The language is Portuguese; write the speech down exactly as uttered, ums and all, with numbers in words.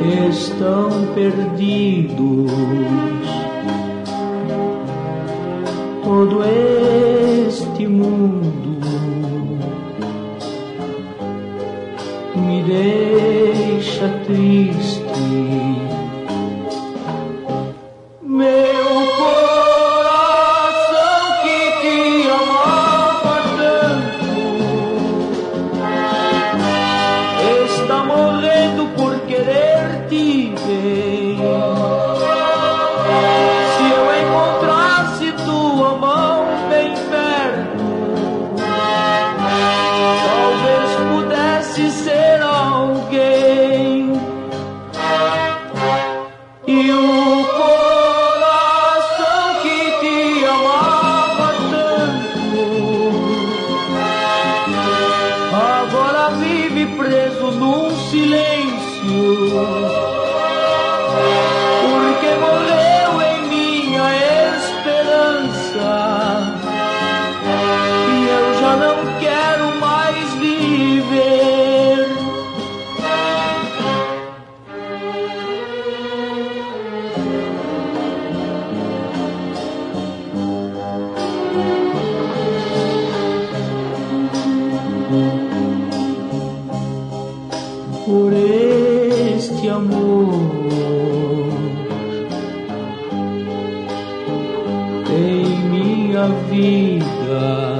estão perdidos. Todo este mundo me deixa triste. Meu coração que te amava tanto está morrendo por querer-te bem. Se eu encontrasse tua mão bem perto, talvez pudesse ser alguém. E o coração que te amava tanto agora vive preso num silêncio, porque morreu em minha esperança e eu já não quero mais viver. Por este amor em minha vida